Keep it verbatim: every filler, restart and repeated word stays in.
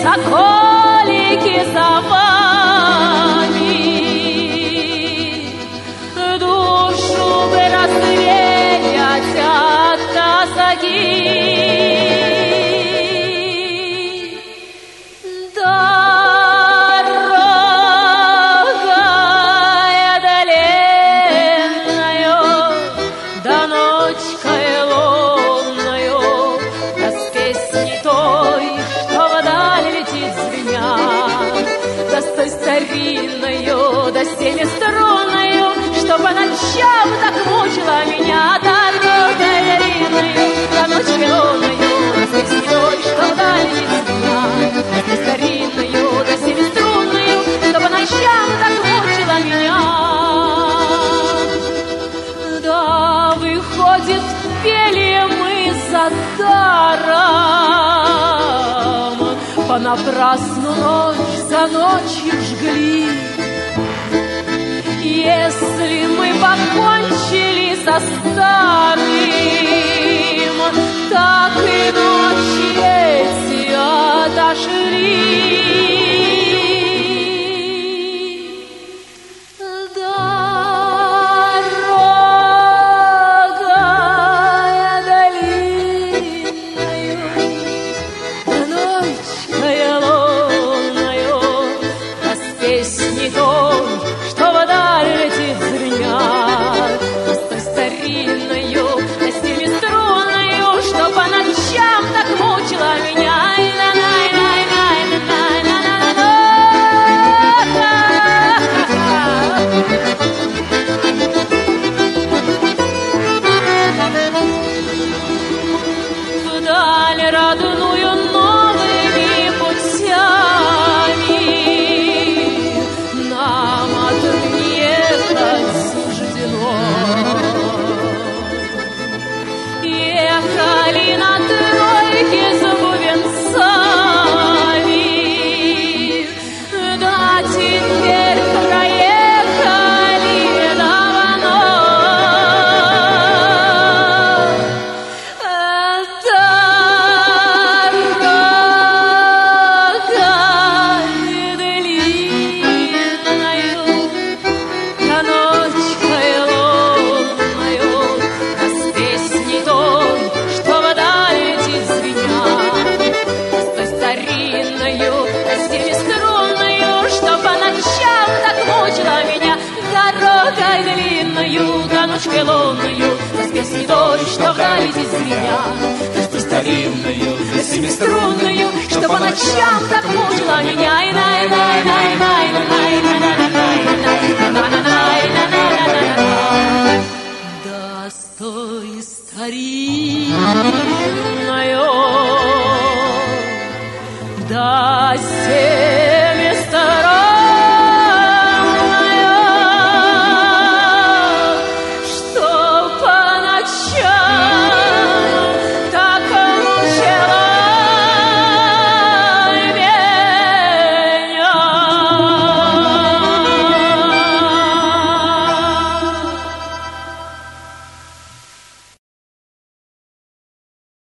соколики за вами, душу бы развеять от тоски. Да семиструнною, что по ночам так мучила меня, дорогой длинною, до ночи лунною, да свечной, что вдаль летит меня, да старинною, да семиструнною, что по ночам так мучила меня. Да, выходит, пели мы за даром, понапрасну ночь за ночью жгли. Если мы покончили со старым, так и ночи эти отошли. Дорогая длинною, ночкой лунною, да с песней той, что вдаль летит звенят, да с той старинною, да семиструнною, что по ночам так мучила меня. Вдаль родную новыми путями нам отъехать суждено. Ехали на тройке с бубенцами, да теперь проехали давно. Дорогой длинною, да ночкой лунною, да с песней той, что вдаль летит звеня, да с той старинною, да семиструнною, что по ночам так мучила меня. И на и на и на и на и на и на да с той старинною, да с